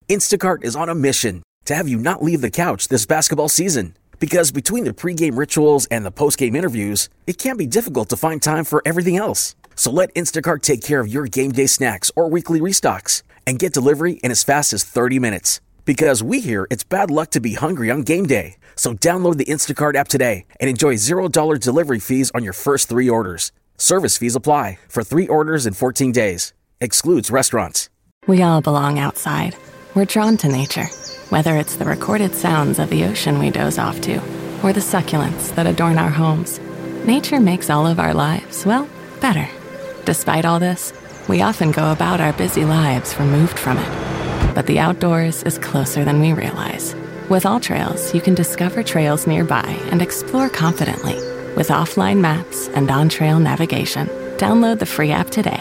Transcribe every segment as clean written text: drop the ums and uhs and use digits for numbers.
Instacart is on a mission to have you not leave the couch this basketball season. Because between the pregame rituals and the postgame interviews, it can be difficult to find time for everything else. So let Instacart take care of your game day snacks or weekly restocks and get delivery in as fast as 30 minutes. Because we hear it's bad luck to be hungry on game day. So download the Instacart app today and enjoy $0 delivery fees on your first 3 orders. Service fees apply for 3 orders in 14 days. Excludes restaurants. We all belong outside. We're drawn to nature. Whether it's the recorded sounds of the ocean we doze off to, or the succulents that adorn our homes, nature makes all of our lives, well, better. Despite all this, we often go about our busy lives removed from it. But the outdoors is closer than we realize. With AllTrails, you can discover trails nearby and explore confidently. With offline maps and on-trail navigation, download the free app today.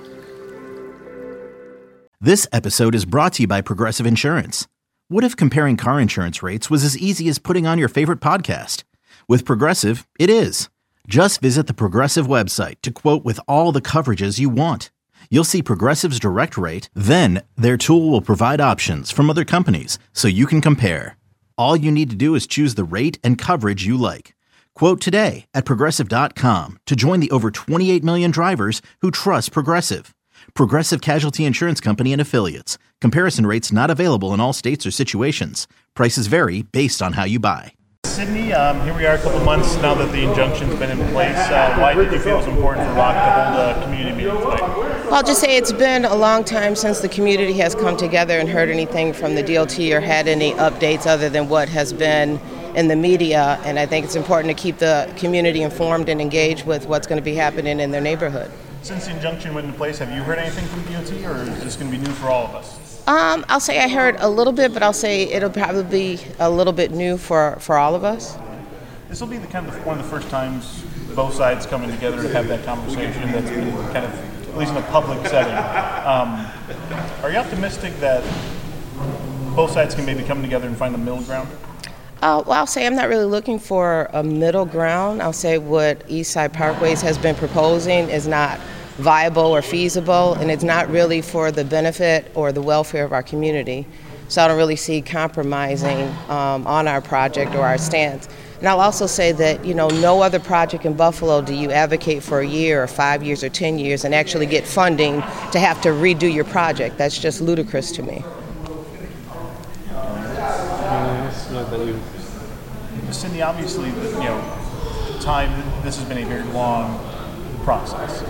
This episode is brought to you by Progressive Insurance. What if comparing car insurance rates was as easy as putting on your favorite podcast? With Progressive, it is. Just visit the Progressive website to quote with all the coverages you want. You'll see Progressive's direct rate, then their tool will provide options from other companies so you can compare. All you need to do is choose the rate and coverage you like. Quote today at Progressive.com to join the over 28 million drivers who trust Progressive. Progressive Casualty Insurance Company and Affiliates. Comparison rates not available in all states or situations. Prices vary based on how you buy. Sydney, here we are a couple months now that the injunction's been in place. Why did you feel it was important for Rock to hold a community meeting tonight? Well, I'll just say it's been a long time since the community has come together and heard anything from the DOT or had any updates other than what has been in the media. And I think it's important to keep the community informed and engaged with what's going to be happening in their neighborhood. Since the injunction went into place, have you heard anything from DOT, or is this going to be new for all of us? I'll say I heard a little bit, but I'll say it'll probably be a little bit new for all of us. This will be one of the first times both sides coming together to have that conversation that's been kind of, at least in a public setting. Are you optimistic that both sides can maybe come together and find a middle ground? Well, I'll say I'm not really looking for a middle ground. I'll say what Eastside Parkways has been proposing is not viable or feasible, and it's not really for the benefit or the welfare of our community. So I don't really see compromising on our project or our stance. And I'll also say that, no other project in Buffalo do you advocate for a year or 5 years or 10 years and actually get funding to have to redo your project. That's just ludicrous to me. Cindy, obviously, this has been a very long process.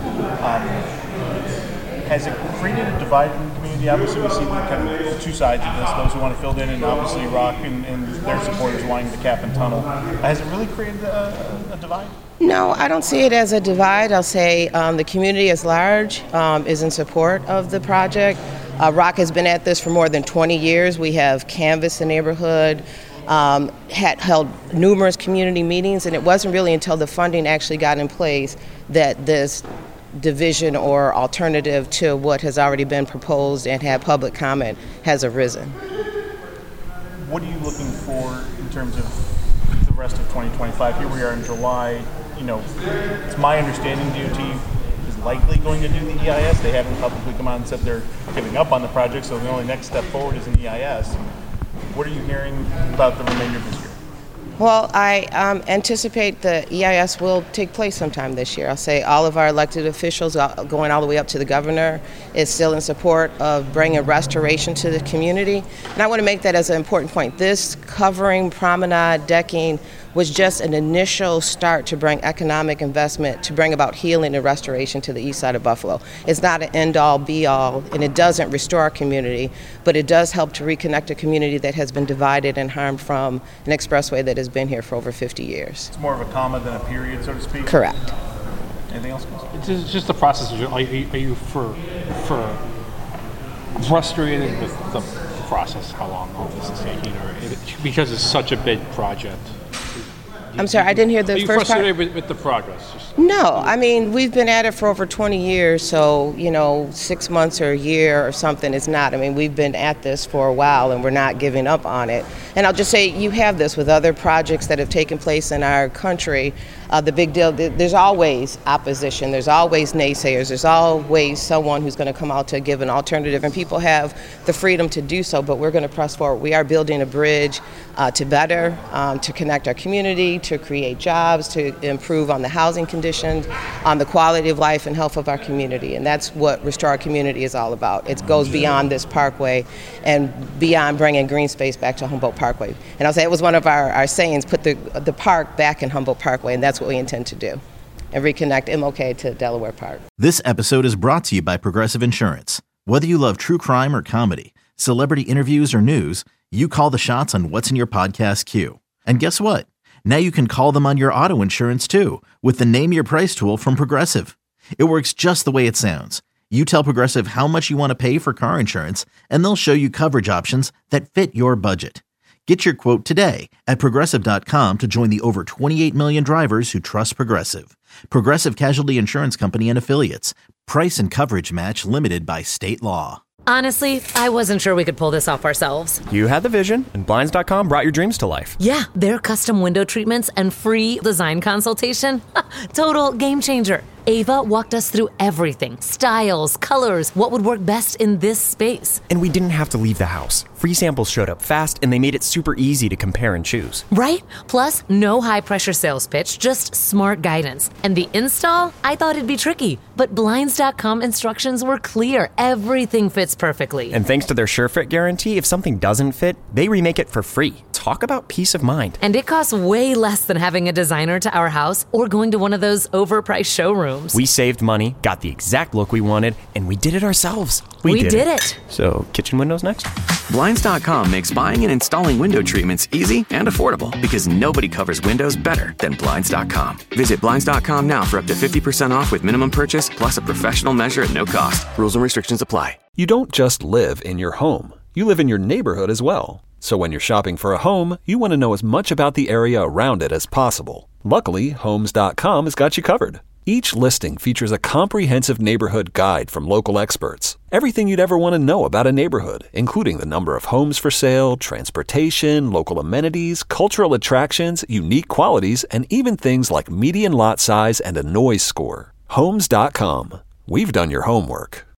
Has it created a divide in the community? Obviously, we see kind of 2 sides of this, those who want to fill in and obviously Rock and their supporters wanting the cap and tunnel. Has it really created a divide? No, I don't see it as a divide. I'll say the community at large is in support of the project. Rock has been at this for more than 20 years. We have canvassed the neighborhood, had held numerous community meetings, and it wasn't really until the funding actually got in place that this division or alternative to what has already been proposed and had public comment has arisen. What are you looking for in terms of the rest of 2025? Here we are in July. It's my understanding DOT is likely going to do the EIS. They haven't publicly come out and said they're giving up on the project, so the only next step forward is an EIS. What are you hearing about the remainder of this year? Well, I anticipate the EIS will take place sometime this year. I'll say all of our elected officials, going all the way up to the governor, is still in support of bringing restoration to the community. And I want to make that as an important point. This covering, promenade, decking was just an initial start to bring economic investment, to bring about healing and restoration to the east side of Buffalo. It's not an end-all, be-all, and it doesn't restore our community, but it does help to reconnect a community that has been divided and harmed from an expressway that has been here for over 50 years. It's more of a comma than a period, so to speak? Correct. Anything else? It's just the process. Are you for frustrated with the process, how long all this is taking, or because it's such a big project? I'm sorry, I didn't hear the Are you first part. frustrated with the progress? No, I mean, we've been at it for over 20 years, so, 6 months or a year or something is not. I mean, we've been at this for a while, and we're not giving up on it. And I'll just say, you have this with other projects that have taken place in our country. The big deal, there's always opposition, there's always naysayers, there's always someone who's going to come out to give an alternative, and people have the freedom to do so, but we're going to press forward. We are building a bridge to better, to connect our community, to create jobs, to improve on the housing conditions, on the quality of life and health of our community, and that's what Restore Our Community is all about. It goes beyond this parkway and beyond bringing green space back to Humboldt Parkway. And I'll say it was one of our sayings, put the park back in Humboldt Parkway, and that's what we intend to do, and reconnect MLK to Delaware Park. This episode is brought to you by Progressive Insurance. Whether you love true crime or comedy, celebrity interviews or news, you call the shots on what's in your podcast queue. And guess what? Now you can call them on your auto insurance too with the Name Your Price tool from Progressive. It works just the way it sounds. You tell Progressive how much you want to pay for car insurance, and they'll show you coverage options that fit your budget. Get your quote today at Progressive.com to join the over 28 million drivers who trust Progressive. Progressive Casualty Insurance Company and Affiliates. Price and coverage match limited by state law. Honestly, I wasn't sure we could pull this off ourselves. You had the vision, and Blinds.com brought your dreams to life. Yeah, their custom window treatments and free design consultation. Total game changer. Ava walked us through everything. Styles, colors, what would work best in this space. And we didn't have to leave the house. Free samples showed up fast, and they made it super easy to compare and choose. Right? Plus, no high-pressure sales pitch, just smart guidance. And the install? I thought it'd be tricky, but Blinds.com instructions were clear. Everything fits perfectly. And thanks to their SureFit guarantee, if something doesn't fit, they remake it for free. Talk about peace of mind. And it costs way less than having a designer to our house or going to one of those overpriced showrooms. We saved money, got the exact look we wanted, and we did it ourselves. We did it. So, kitchen windows next? Blinds.com makes buying and installing window treatments easy and affordable because nobody covers windows better than Blinds.com. Visit Blinds.com now for up to 50% off with minimum purchase plus a professional measure at no cost. Rules and restrictions apply. You don't just live in your home. You live in your neighborhood as well. So when you're shopping for a home, you want to know as much about the area around it as possible. Luckily, Homes.com has got you covered. Each listing features a comprehensive neighborhood guide from local experts. Everything you'd ever want to know about a neighborhood, including the number of homes for sale, transportation, local amenities, cultural attractions, unique qualities, and even things like median lot size and a noise score. Homes.com. We've done your homework.